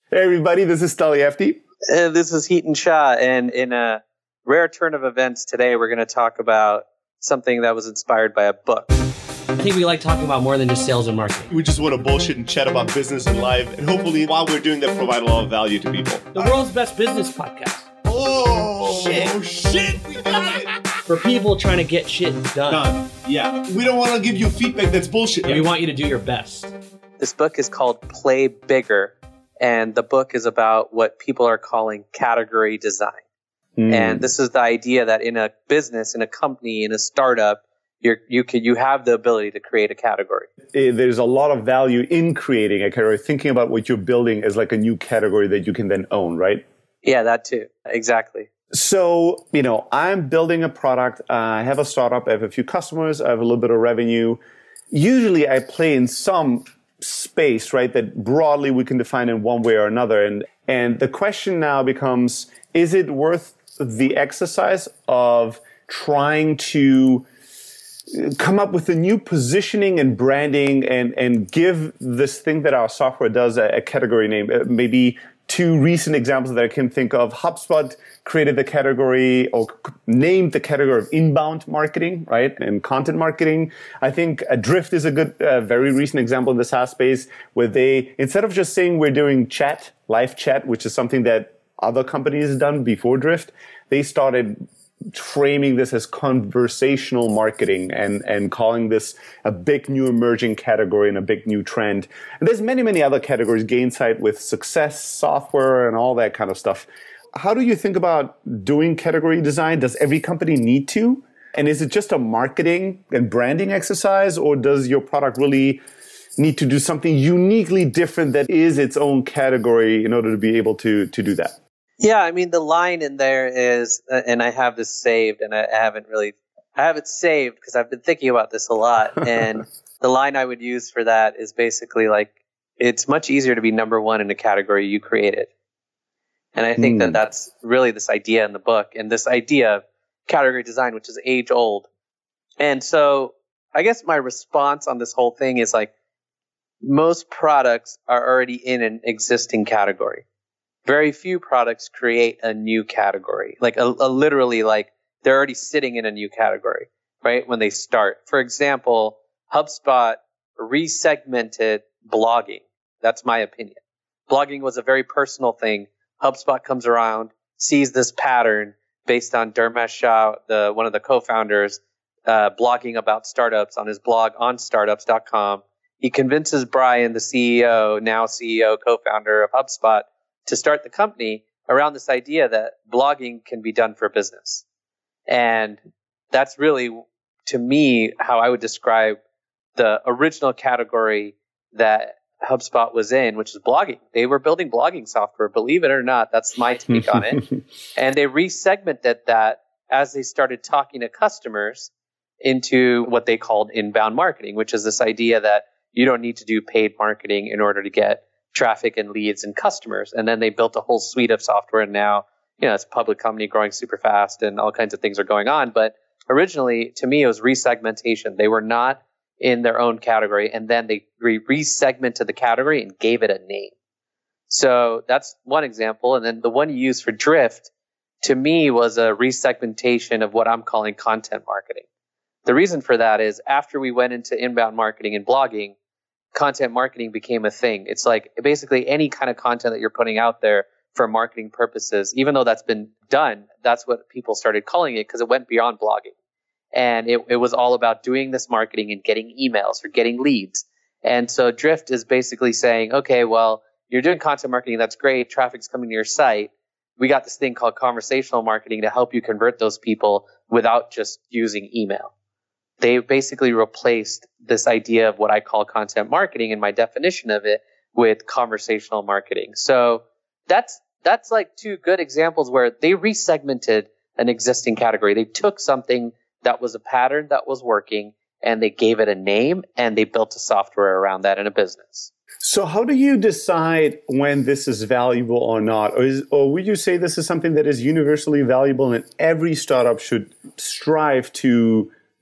Hey everybody, this is Staliefti. This is Heaton Shah, and in a rare turn of events today, we're going to talk about something that was inspired by a book. I think we like talking about more than just sales and marketing. We just want to bullshit and chat about business and life, and hopefully while we're doing that, provide a lot of value to people. The world's best business podcast. Oh, shit, we got it. For people trying to get shit done. Yeah. We don't want to give you feedback that's bullshit. We want you to do your best. This book is called Play Bigger, and the book is about what people are calling category design. And this is the idea that in a business, in a company, in a startup, you have the ability to create a category. There's a lot of value in creating a category, thinking about what you're building as like a new category that you can then own, right? Yeah, that too. Exactly. So, I'm building a product. I have a startup. I have a few customers. I have a little bit of revenue. Usually I play in some space, right, that broadly we can define in one way or another. And the question now becomes, is it worth the exercise of trying to come up with a new positioning and branding and give this thing that our software does a category name? Maybe two recent examples that I can think of. HubSpot created the category or named the category of inbound marketing, right? And content marketing. I think Drift is a good, very recent example in the SaaS space where they, instead of just saying we're doing chat, live chat, which is something that other companies have done before Drift, they started framing this as conversational marketing and calling this a big new emerging category and a big new trend. And there's many, many other categories, Gainsight with success, software, and all that kind of stuff. How do you think about doing category design? Does every company need to? And is it just a marketing and branding exercise, or does your product really need to do something uniquely different that is its own category in order to be able to do that? Yeah, I mean, the line in there is, and I have this saved, and I have it saved because I've been thinking about this a lot. And the line I would use for that is basically like, it's much easier to be number one in a category you created. And I think that that's really this idea in the book, and this idea of category design, which is age old. And so I guess my response on this whole thing is like, most products are already in an existing category. Very few products create a new category, like literally like they're already sitting in a new category, right? When they start. For example, HubSpot resegmented blogging. That's my opinion. Blogging was a very personal thing. HubSpot comes around, sees this pattern based on Dharmesh Shah, one of the co-founders, blogging about startups on his blog on startups.com. He convinces Brian, the CEO, now CEO, co-founder of HubSpot, to start the company around this idea that blogging can be done for business. And that's really, to me, how I would describe the original category that HubSpot was in, which is blogging. They were building blogging software, believe it or not. That's my take on it. And they resegmented that as they started talking to customers into what they called inbound marketing, which is this idea that you don't need to do paid marketing in order to get traffic and leads and customers. And then they built a whole suite of software. And now, it's a public company growing super fast and all kinds of things are going on. But originally, to me, it was resegmentation. They were not in their own category. And then they resegmented the category and gave it a name. So that's one example. And then the one you use for Drift, to me, was a resegmentation of what I'm calling content marketing. The reason for that is after we went into inbound marketing and blogging, content marketing became a thing. It's like basically any kind of content that you're putting out there for marketing purposes, even though that's been done, that's what people started calling it because it went beyond blogging. And it was all about doing this marketing and getting emails or getting leads. And so Drift is basically saying, okay, well, you're doing content marketing. That's great. Traffic's coming to your site. We got this thing called conversational marketing to help you convert those people without just using email. They basically replaced this idea of what I call content marketing and my definition of it with conversational marketing. So that's like two good examples where they resegmented an existing category. They took something that was a pattern that was working and they gave it a name and they built a software around that in a business. So how do you decide when this is valuable or not? Or would you say this is something that is universally valuable and every startup should strive to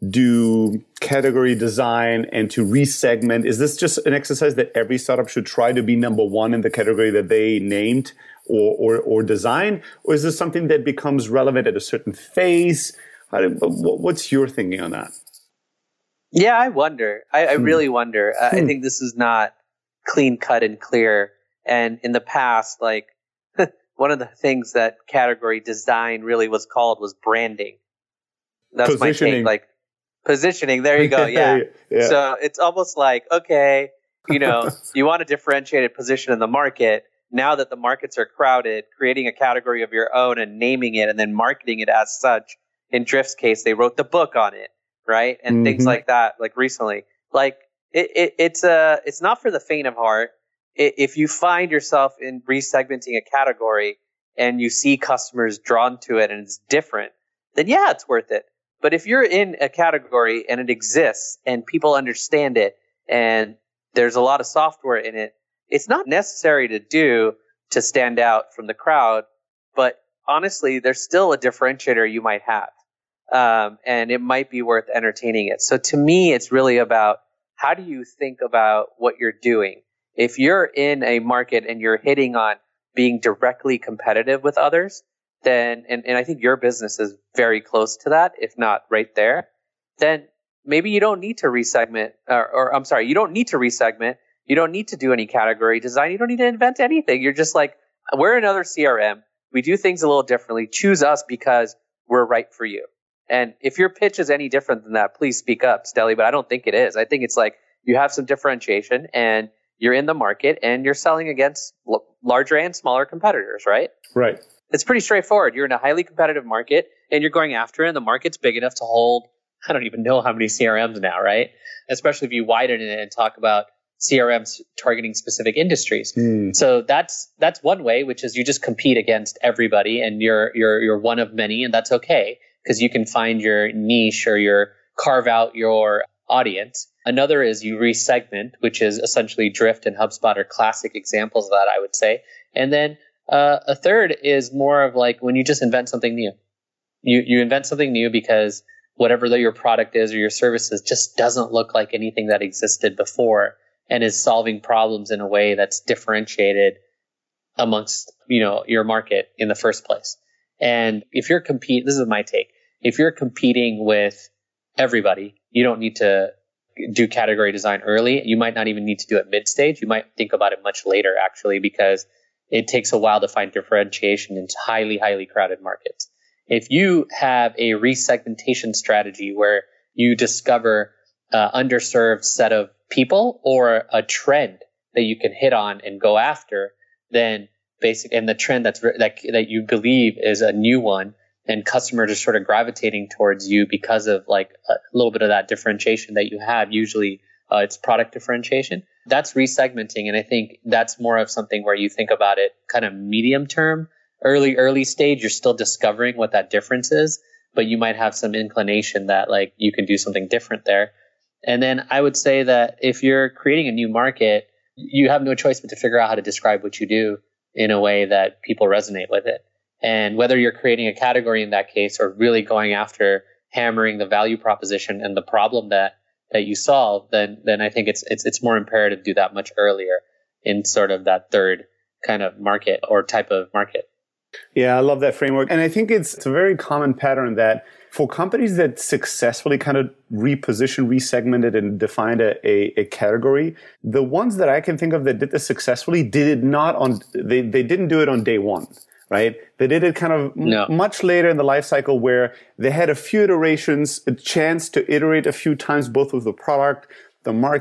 do category design and to resegment? Is this just an exercise that every startup should try to be number one in the category that they named or design? Or is this something that becomes relevant at a certain phase? What's your thinking on that? Yeah, I wonder. I really wonder. I think this is not clean cut and clear. And in the past, like one of the things that category design really was called was branding. That's my take. Like positioning. There you go. Yeah. Yeah. So it's almost like, okay, you want a differentiated position in the market. Now that the markets are crowded, creating a category of your own and naming it and then marketing it as such. In Drift's case, they wrote the book on it, right? And things like that, like recently. Like it's not for the faint of heart. If you find yourself in resegmenting a category and you see customers drawn to it and it's different, then yeah, it's worth it. But if you're in a category and it exists and people understand it and there's a lot of software in it, it's not necessary to stand out from the crowd, but honestly, there's still a differentiator you might have. And it might be worth entertaining it. So to me, it's really about how do you think about what you're doing? If you're in a market and you're hitting on being directly competitive with others, then, and I think your business is very close to that, if not right there, then maybe you don't need to resegment, you don't need to resegment. You don't need to do any category design. You don't need to invent anything. You're just like, we're another CRM. We do things a little differently. Choose us because we're right for you. And if your pitch is any different than that, please speak up, Stelly, but I don't think it is. I think it's like you have some differentiation and you're in the market and you're selling against larger and smaller competitors, right? Right. It's pretty straightforward. You're in a highly competitive market and you're going after it and the market's big enough to hold, I don't even know how many CRMs now, right? Especially if you widen it and talk about CRMs targeting specific industries. So that's one way, which is you just compete against everybody and you're one of many, and that's okay because you can find your niche or carve out your audience. Another is you resegment, which is essentially Drift and HubSpot are classic examples of that, I would say. And then a third is more of like when you just invent something new. You invent something new because whatever your product is or your services just doesn't look like anything that existed before and is solving problems in a way that's differentiated amongst, your market in the first place. And if you're this is my take. If you're competing with everybody, you don't need to do category design early. You might not even need to do it mid-stage. You might think about it much later, actually, because it takes a while to find differentiation in highly, highly crowded markets. If you have a resegmentation strategy where you discover underserved set of people or a trend that you can hit on and go after, then and the trend that you believe is a new one and customers are sort of gravitating towards you because of like a little bit of that differentiation that you have, usually it's product differentiation. That's resegmenting. And I think that's more of something where you think about it kind of medium term, early stage, you're still discovering what that difference is, but you might have some inclination that like you can do something different there. And then I would say that if you're creating a new market, you have no choice but to figure out how to describe what you do in a way that people resonate with it. And whether you're creating a category in that case or really going after hammering the value proposition and the problem that you solve, then I think it's more imperative to do that much earlier in sort of that third kind of market or type of market. Yeah, I love that framework. And I think it's a very common pattern that for companies that successfully kind of resegmented and defined a category, the ones that I can think of that did this successfully they didn't do it on day one, right? They did it kind of much later in the life cycle where they had a few iterations, a chance to iterate a few times, both with the product, the market,